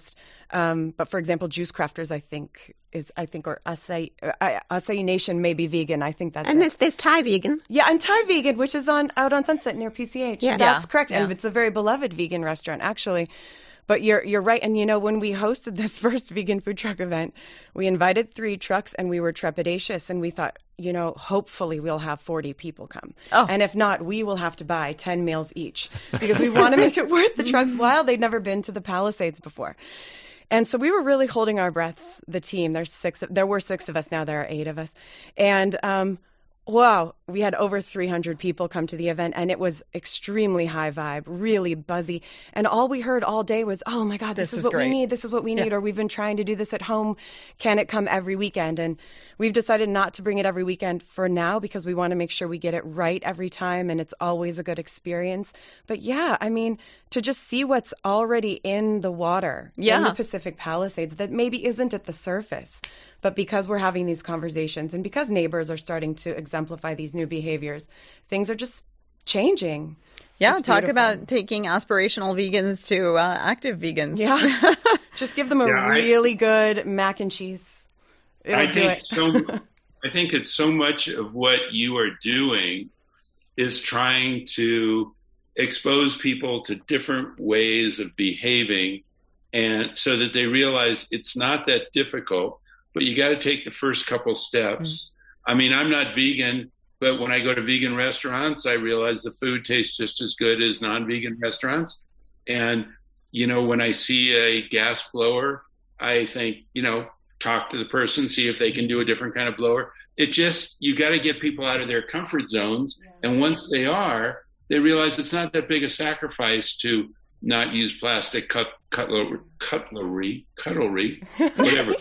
Um, but for example, Juice Crafters, I think is I think or Acai, uh, Acai Nation may be vegan. I think that's and it. there's there's Thai vegan. Yeah, and Thai Vegan, which is on out on Sunset near P C H. Yeah. That's Yeah, correct, yeah. and it's a very beloved vegan restaurant actually. But you're you're right, and you know when we hosted this first vegan food truck event, we invited three trucks, and we were trepidatious, and we thought, you know, hopefully we'll have forty people come, Oh. and if not, we will have to buy ten meals each because we want to make it worth the trucks while they'd never been to the Palisades before. And so we were really holding our breaths. The team, there's six. There were six of us. Now there are eight of us, and um, wow, we had over three hundred people come to the event, and it was extremely high vibe, really buzzy. And all we heard all day was, "Oh my God, this, This is is what great. we need. This is what we need." Yeah. Or we've been trying to do this at home. Can it come every weekend? And we've decided not to bring it every weekend for now because we want to make sure we get it right every time, and it's always a good experience. But yeah, I mean, to just see what's already in the water in Yeah. the Pacific Palisades that maybe isn't at the surface. But because we're having these conversations and because neighbors are starting to exemplify these new behaviors, things are just changing. Yeah, It's talk beautiful. about taking aspirational vegans to uh, active vegans. Yeah. Just give them a Yeah, I- really good mac and cheese. It'll I do think it. so. I think it's so much of what you are doing is trying to expose people to different ways of behaving, and so that they realize it's not that difficult. But you got to take the first couple steps. I mean, I'm not vegan, but when I go to vegan restaurants, I realize the food tastes just as good as non-vegan restaurants. And, you know, when I see a gas blower, I think, you know, talk to the person, see if they can do a different kind of blower. It just, you got to get people out of their comfort zones. And once they are, they realize it's not that big a sacrifice to not use plastic cut, cutlery, cutlery, cutlery, whatever.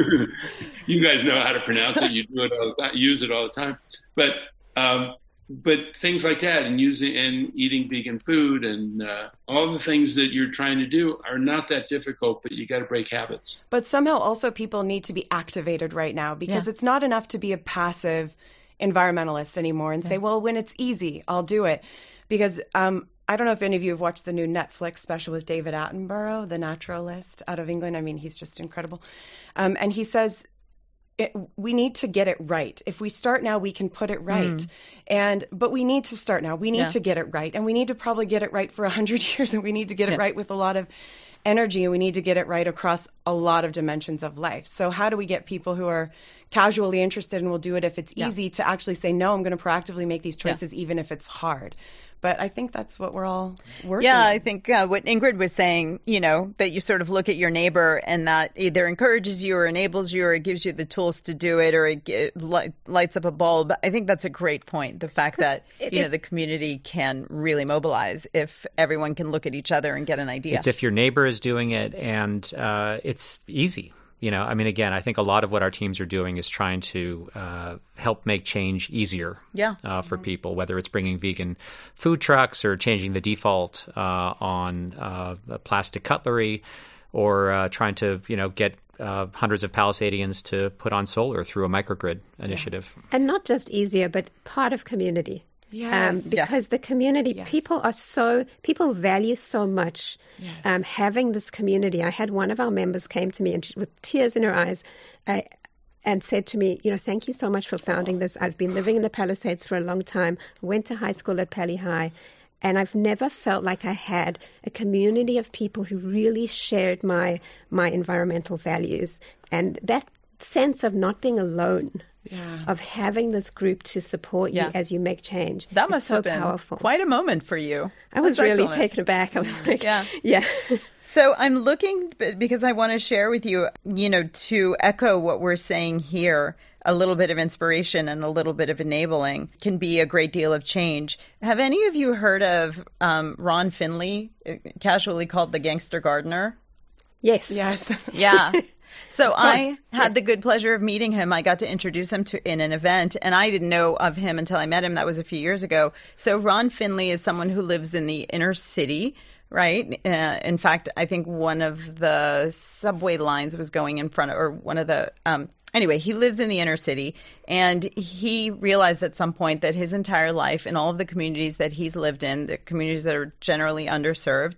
You guys know how to pronounce it. You do it all the time, use it all the time. But um, but things like that, and using and eating vegan food, and uh, all the things that you're trying to do are not that difficult. But you got to break habits. But somehow also people need to be activated right now because Yeah. it's not enough to be a passive environmentalist anymore and say, well, when it's easy, I'll do it. Because um, I don't know if any of you have watched the new Netflix special with David Attenborough, the naturalist out of England. I mean, he's just incredible. Um, and he says, it, we need to get it right. If we start now, we can put it right. Mm. And but we need to start now. We need Yeah. to get it right. And we need to probably get it right for one hundred years. And we need to get Yeah. it right with a lot of energy. And we need to get it right across a lot of dimensions of life. So how do we get people who are casually interested and will do it if it's Yeah. easy to actually say, no, I'm going to proactively make these Yeah. choices even if it's hard. But I think that's what we're all working Yeah, on. I think uh, what Ingrid was saying, you know, that you sort of look at your neighbor and that either encourages you or enables you or it gives you the tools to do it or it, it li- lights up a bulb. I think that's a great point. The fact that, it- you know, it- the community can really mobilize if everyone can look at each other and get an idea. It's if your neighbor is doing it and uh, it's easy. You know, I mean, again, I think a lot of what our teams are doing is trying to uh, help make change easier Yeah. uh, for people, whether it's bringing vegan food trucks or changing the default uh, on uh, plastic cutlery or uh, trying to, you know, get uh, hundreds of Palisadians to put on solar through a microgrid initiative. And not just easier, but part of community. Yes. Um, because the community, Yes. people are so, people value so much Yes. um, having this community. I had one of our members came to me and she, with tears in her eyes uh, and said to me, you know, thank you so much for founding this. I've been living in the Palisades for a long time, went to high school at Pali High, and I've never felt like I had a community of people who really shared my my environmental values. And that sense of not being alone, Yeah. of having this group to support you Yeah. as you make change. That is must so have been powerful. quite a moment for you. I was That's really excellent. taken aback. I was like, Yeah. yeah. So I'm looking b- because I want to share with you, you know, to echo what we're saying here, a little bit of inspiration and a little bit of enabling can be a great deal of change. Have any of you heard of um, Ron Finley, uh, casually called the Gangster Gardener? Yes. Yes. Yeah. So I course, had yes. the good pleasure of meeting him. I got to introduce him to in an event, and I didn't know of him until I met him. That was a few years ago. So Ron Finley is someone who lives in the inner city, right? Uh, in fact, I think one of the subway lines was going in front of, or one of the, um, anyway, he lives in the inner city, and he realized at some point that his entire life in all of the communities that he's lived in, the communities that are generally underserved,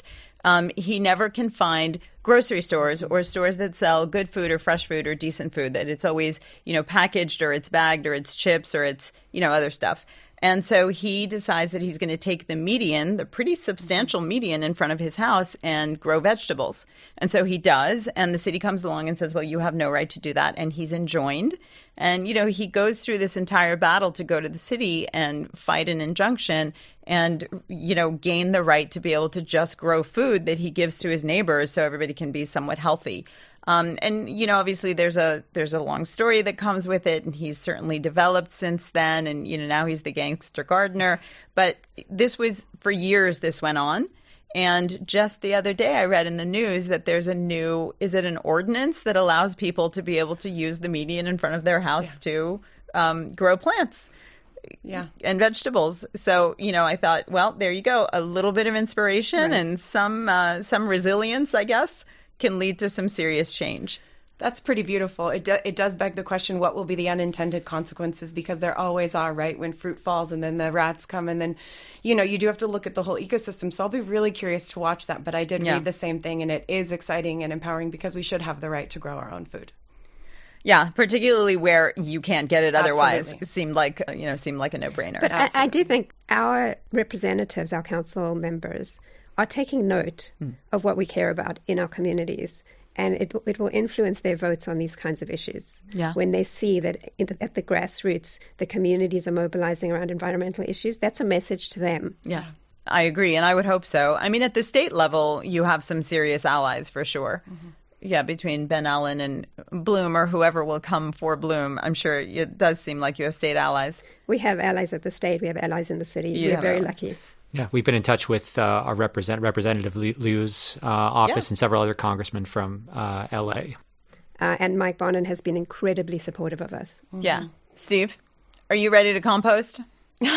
Um, he never can find grocery stores or stores that sell good food or fresh food or decent food, that it's always, you know, packaged or it's bagged or it's chips or it's, you know, other stuff. And so he decides that he's going to take the median, the pretty substantial median in front of his house, and grow vegetables. And so he does. And the city comes along and says, well, you have no right to do that. And he's enjoined. And, you know, he goes through this entire battle to go to the city and fight an injunction and, you know, gain the right to be able to just grow food that he gives to his neighbors so everybody can be somewhat healthy. Um, and, you know, obviously there's a there's a long story that comes with it, and he's certainly developed since then. And, you know, now he's the gangster gardener. But this was for years this went on. And just the other day I read in the news that there's a new, is it an ordinance that allows people to be able to use the median in front of their house yeah. to um, grow plants. Yeah. And vegetables. So, you know, I thought, well, there you go. A little bit of inspiration right. and some uh, some resilience, I guess, can lead to some serious change. That's pretty beautiful. It do, it does beg the question, what will be the unintended consequences? Because there always are, right? When fruit falls and then the rats come, and then, you know, you do have to look at the whole ecosystem. So I'll be really curious to watch that. But I did yeah. read the same thing, and it is exciting and empowering because we should have the right to grow our own food. Yeah, particularly where you can't get it otherwise. Absolutely. It seemed like, you know, seemed like a no-brainer. But I, I do think our representatives, our council members, are taking note hmm. of what we care about in our communities. And it, it will influence their votes on these kinds of issues. Yeah. When they see that in the, at the grassroots, the communities are mobilizing around environmental issues, that's a message to them. Yeah, I agree. And I would hope so. I mean, at the state level, you have some serious allies for sure. Mm-hmm. Yeah, between Ben Allen and Bloom or whoever will come for Bloom. I'm sure it does seem like you have state allies. We have allies at the state. We have allies in the city. You We're very allies. lucky. Yeah, we've been in touch with uh, our represent, Representative Liu's uh, office yeah. and several other congressmen from uh, L A. Uh, and Mike Bonin has been incredibly supportive of us. Mm-hmm. Yeah. Steve, are you ready to compost? You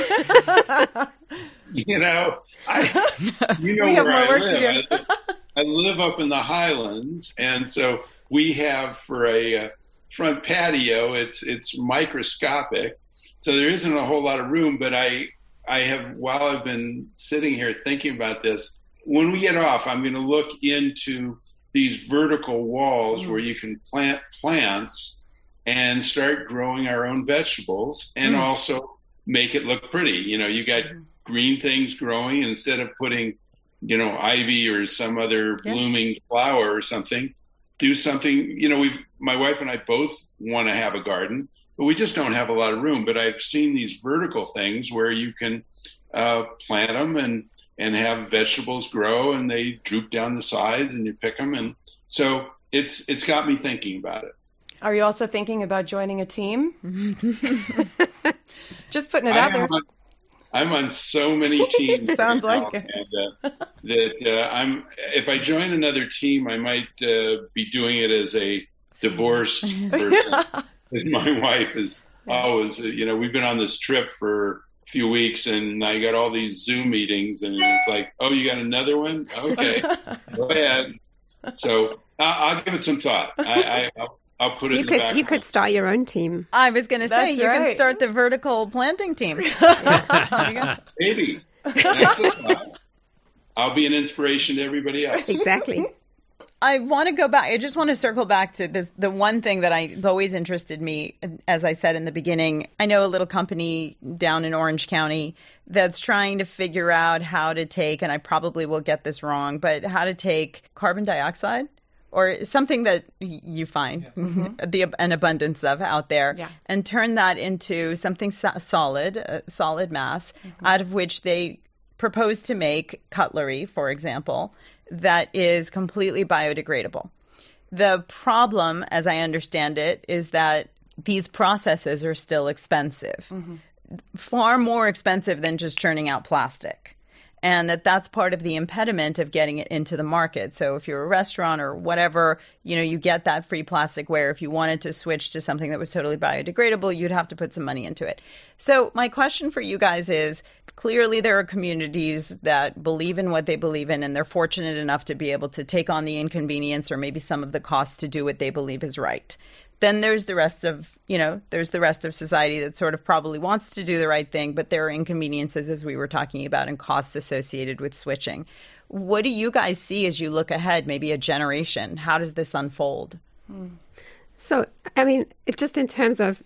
know, I, you know we have where more I work live. to do. I, I live up in the Highlands, and so we have for a uh, front patio, it's it's microscopic, so there isn't a whole lot of room, but I I have, while I've been sitting here thinking about this, when we get off, I'm going to look into these vertical walls mm. where you can plant plants and start growing our own vegetables and mm. also make it look pretty. You know, you got mm. green things growing, and instead of putting, you know, ivy or some other yeah. blooming flower or something, do something, you know, we've, my wife and I both want to have a garden, but we just don't have a lot of room. But I've seen these vertical things where you can uh, plant them and, and have vegetables grow, and they droop down the sides and you pick them. And so it's it's got me thinking about it. Are you also thinking about joining a team? Just putting it I out there. On, I'm on so many teams. Sounds right like now, it. And, uh, that uh, I'm. If I join another team, I might uh, be doing it as a divorced person. My wife is always, you know, we've been on this trip for a few weeks, and I got all these Zoom meetings, and it's like, oh, you got another one? Okay, go ahead. So I'll, I'll give it some thought. I, I, I'll, I'll put it you in could, the back. You could start your own team. I was going to say, That's you right. can start the vertical planting team. Maybe. That's a thought. I'll be an inspiration to everybody else. Exactly. I want to go back. I just want to circle back to this. The one thing that I, always interested me, as I said in the beginning, I know a little company down in Orange County that's trying to figure out how to take, and I probably will get this wrong, but how to take carbon dioxide or something that you find yeah. mm-hmm. the, an abundance of out there yeah. and turn that into something so- solid, a solid mass, mm-hmm. out of which they propose to make cutlery, for example, that is completely biodegradable. The problem, as I understand it, is that these processes are still expensive, mm-hmm. far more expensive than just churning out plastic. And that that's part of the impediment of getting it into the market. So if you're a restaurant or whatever, you know, you get that free plasticware. If you wanted to switch to something that was totally biodegradable, you'd have to put some money into it. So my question for you guys is, clearly there are communities that believe in what they believe in, and they're fortunate enough to be able to take on the inconvenience or maybe some of the costs to do what they believe is right. then there's the rest of, you know, there's the rest of society that sort of probably wants to do the right thing, but there are inconveniences, as we were talking about, and costs associated with switching. What do you guys see as you look ahead, maybe a generation? How does this unfold? Hmm. So, I mean, it just in terms of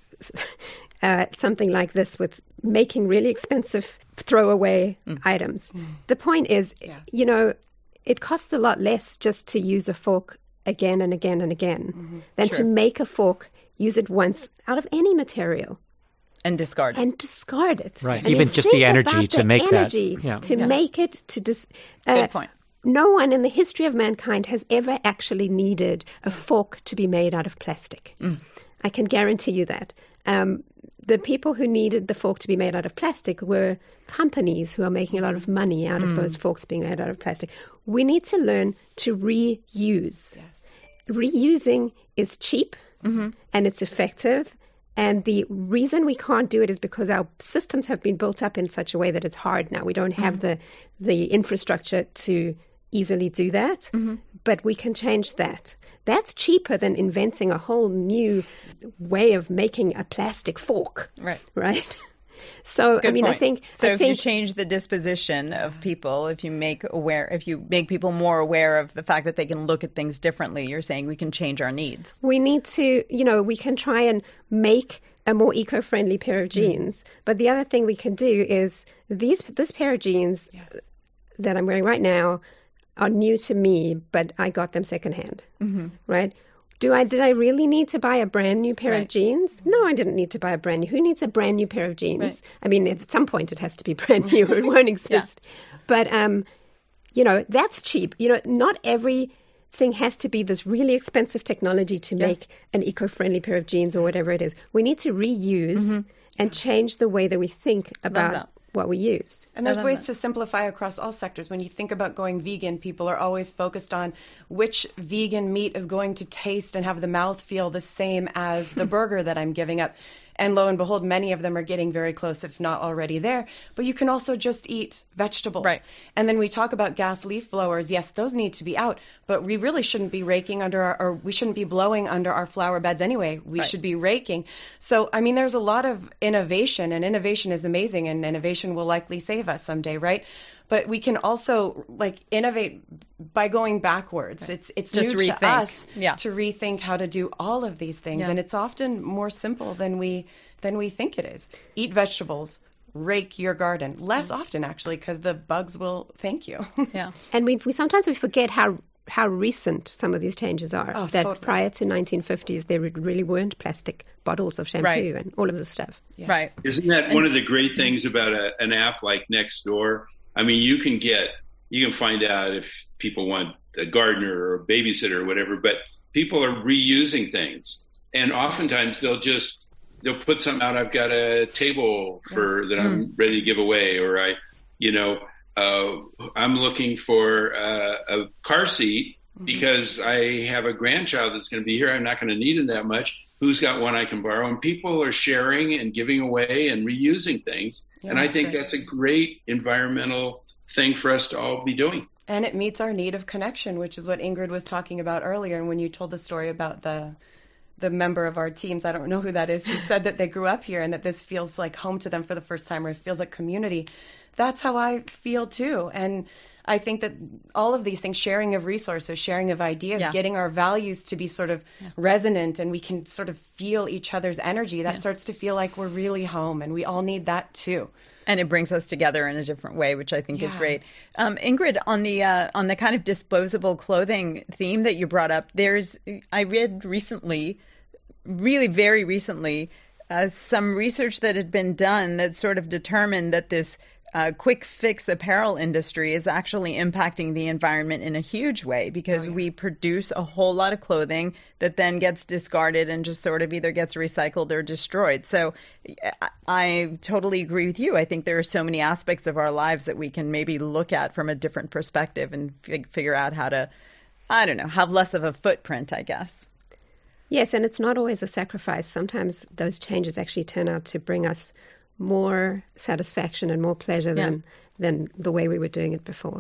uh, something like this with making really expensive throwaway mm. items, mm. the point is, yeah. you know, it costs a lot less just to use a fork again and again and again mm-hmm. than sure. to make a fork, use it once out of any material. And discard it. And discard it. Right. And even just the energy to the make energy that. Yeah. To yeah. make it, to dis- uh, Good point. No one in the history of mankind has ever actually needed a fork to be made out of plastic. Mm. I can guarantee you that. Um, the people who needed the fork to be made out of plastic were companies who are making a lot of money out mm. of those forks being made out of plastic. We need to learn to reuse. Yes. Reusing is cheap mm-hmm. and it's effective. And the reason we can't do it is because our systems have been built up in such a way that it's hard now. We don't have mm-hmm. the the infrastructure to easily do that, mm-hmm. but we can change that. That's cheaper than inventing a whole new way of making a plastic fork. Right. Right? So, Good I mean, point. I think... So I if think, you change the disposition of people, if you make aware, if you make people more aware of the fact that they can look at things differently, you're saying we can change our needs. We need to, you know, we can try and make a more eco-friendly pair of jeans. Mm. But the other thing we can do is these this pair of jeans yes. that I'm wearing right now are new to me, but I got them secondhand, mm-hmm. right? Do I did I really need to buy a brand new pair right. of jeans? No, I didn't need to buy a brand new. Who needs a brand new pair of jeans? Right. I mean, at some point it has to be brand new or it won't exist. Yeah. But um, you know, that's cheap. You know, not everything has to be this really expensive technology to yeah. make an eco-friendly pair of jeans or whatever it is. We need to reuse mm-hmm. and change the way that we think about what we use. And there's ways that. to simplify across all sectors. When you think about going vegan, people are always focused on which vegan meat is going to taste and have the mouth feel the same as the burger that I'm giving up. And lo and behold, many of them are getting very close, if not already there. But you can also just eat vegetables. Right. And then we talk about gas leaf blowers. Yes, those need to be out, but we really shouldn't be raking under our, or we shouldn't be blowing under our flower beds anyway. We right. should be raking. So, I mean, there's a lot of innovation, and innovation is amazing, and innovation will likely save us someday, right? But we can also like innovate by going backwards. Right. It's it's just new rethink. to us yeah. to rethink how to do all of these things, yeah. and it's often more simple than we than we think it is. Eat vegetables, rake your garden. Less mm. often actually, because the bugs will thank you. yeah, and we we sometimes we forget how how recent some of these changes are. Oh, that totally. Prior to nineteen fifties, there really weren't plastic bottles of shampoo right. and all of this stuff. Yes. Right. Isn't that and, one of the great things about a, an app like Nextdoor? I mean, you can get, you can find out if people want a gardener or a babysitter or whatever, but people are reusing things. And oftentimes they'll just, they'll put something out. I've got a table for yes. that I'm mm. ready to give away, or I, you know, uh, I'm looking for uh, a car seat mm-hmm. because I have a grandchild that's going to be here. I'm not going to need it that much. Who's got one I can borrow? And people are sharing and giving away and reusing things. Yeah, and I think right. that's a great environmental thing for us to all be doing. And it meets our need of connection, which is what Ingrid was talking about earlier. And when you told the story about the the member of our teams, I don't know who that is, who said that they grew up here and that this feels like home to them for the first time, or it feels like community. That's how I feel too. And I think that all of these things, sharing of resources, sharing of ideas, yeah. getting our values to be sort of yeah. resonant, and we can sort of feel each other's energy, that yeah. starts to feel like we're really home, and we all need that too. And it brings us together in a different way, which I think yeah. is great. Um, Ingrid, on the uh, on the kind of disposable clothing theme that you brought up, there's I read recently, really very recently, uh, some research that had been done that sort of determined that this Uh, quick fix apparel industry is actually impacting the environment in a huge way, because oh, yeah. we produce a whole lot of clothing that then gets discarded and just sort of either gets recycled or destroyed. So I, I totally agree with you. I think there are so many aspects of our lives that we can maybe look at from a different perspective and fig- figure out how to, I don't know, have less of a footprint, I guess. Yes, and it's not always a sacrifice. Sometimes those changes actually turn out to bring us more satisfaction and more pleasure yeah. than than the way we were doing it before.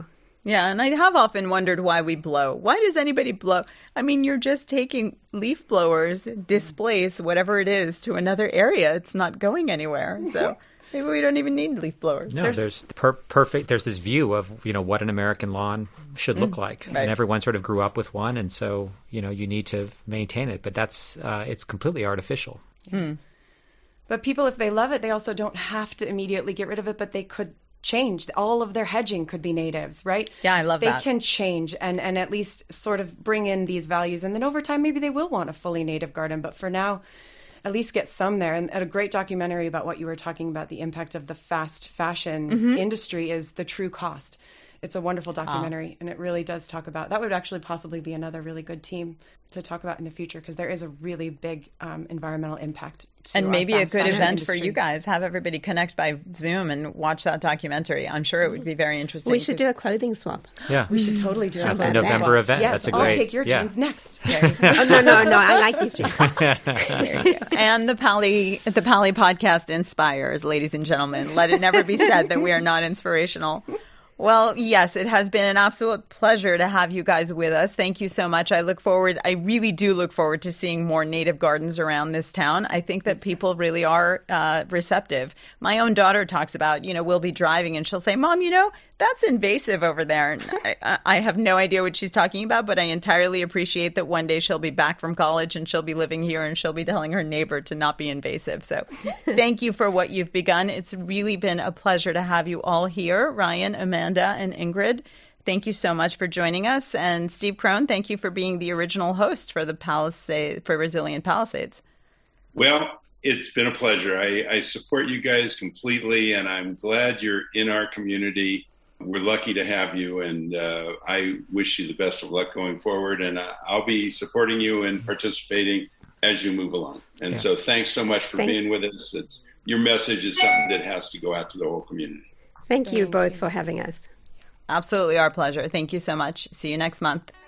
Yeah, and I have often wondered why we blow. Why does anybody blow? I mean, you're just taking leaf blowers, displace whatever it is to another area. It's not going anywhere. So maybe we don't even need leaf blowers. No, there's, there's per- perfect. There's this view of you know what an American lawn should look like, right. and everyone sort of grew up with one, and so you know you need to maintain it. But that's uh, it's completely artificial. Mm. But people, if they love it, they also don't have to immediately get rid of it, but they could change. All of their hedging could be natives, right? Yeah, I love they that. They can change and, and at least sort of bring in these values. And then over time, maybe they will want a fully native garden. But for now, at least get some there. And a great documentary about what you were talking about, the impact of the fast fashion mm-hmm. industry, is The True Cost. It's a wonderful documentary, oh. and it really does talk about, that would actually possibly be another really good team to talk about in the future, because there is a really big um, environmental impact to and our maybe a fast good fashion event industry. for you guys. Have everybody connect by Zoom and watch that documentary. I'm sure it would be very interesting. We should do a clothing swap. Yeah, we should totally do At a the November that. event. Yes, That's a I'll great. take your yeah. jeans next. Oh, no, no, no. I like these jeans. And the Pally, the Pally podcast inspires, ladies and gentlemen. Let it never be said that we are not inspirational. Well, yes, it has been an absolute pleasure to have you guys with us. Thank you so much. I look forward, I really do look forward to seeing more native gardens around this town. I think that people really are uh, receptive. My own daughter talks about, you know, we'll be driving and she'll say, Mom, you know, that's invasive over there. And I, I have no idea what she's talking about, but I entirely appreciate that one day she'll be back from college and she'll be living here and she'll be telling her neighbor to not be invasive. So thank you for what you've begun. It's really been a pleasure to have you all here, Ryan, Amanda, and Ingrid. Thank you so much for joining us. And Steve Krohn, thank you for being the original host for the Palisade, for Resilient Palisades. Well, it's been a pleasure. I, I support you guys completely, and I'm glad you're in our community. We're lucky to have you, and uh, I wish you the best of luck going forward. And uh, I'll be supporting you and participating as you move along. And yeah. so thanks so much for Thank- being with us. It's, your message is something that has to go out to the whole community. Thank you Thank both you. for having us. Absolutely our pleasure. Thank you so much. See you next month.